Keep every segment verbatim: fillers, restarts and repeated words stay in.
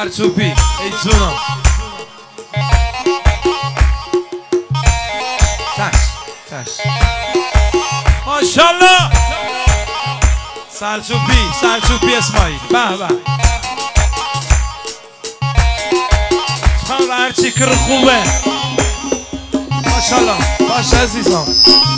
سرچوبی ای جونم چش چش ماشالله سرچوبی سرچوبی اسماعیل به به چون هرچی کر خوبه ماشالله باش عزیزم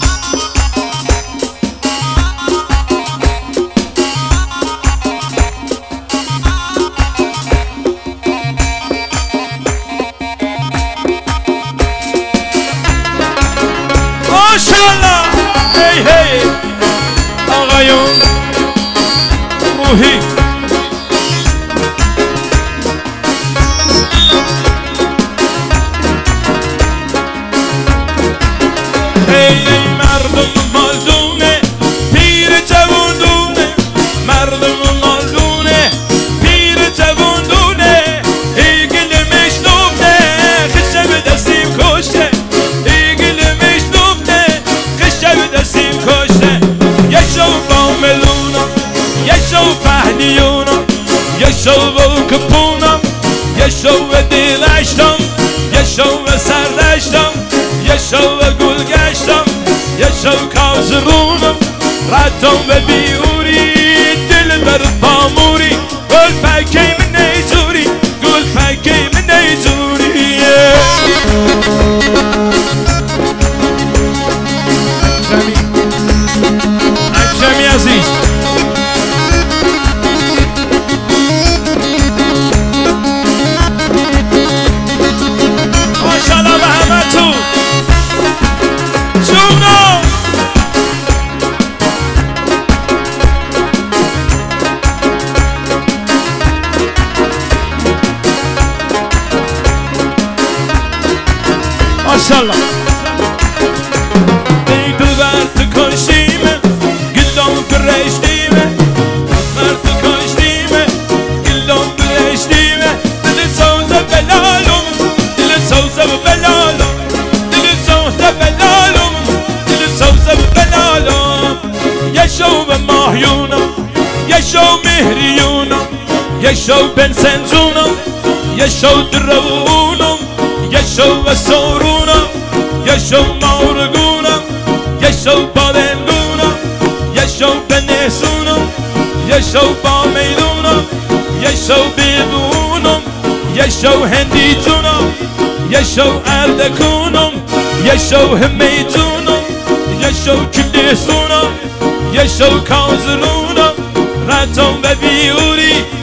ماشالله هی هی آقایون روحی هی ای مردم مالدونه پیر جووندونه مردم مالدونه پیر جووندونه ای گل مشنوبه خشه به دستیم کشته ای گل مشنوبه خشه به دستیم کشته یشو با ملونم یشو پهلیونم یشو با کپونم یشو به دلشتم یشو به سردشتم یشو به گل گشتم یشو کازرونم ردم به بیوری دل بر پاموری گل پکی من نیزوری گل پکی من نیزوری عجمی عزیز ماشالله به همه تو جونو ماشالله ای دل بر تو کشتیمه گلم برشتیمه بر تو کشتیمه گلم برشتیمه دل سوزه بلالم دل سوزه بلالم دل سوزه بلالم دل سوزه بلالم یشو به ماهیونم یشو مهریونم یشو بن سنجونم یشو درونم یشو به سورونم یشو مورگونم یشو بالندونم یشو به نسونم یشو با میدونم یشو بیدونم یشو هندی جونم یشو اردکونم یشو همیدونم یشو کلیسونم یشو کازرونم ردم به بیوری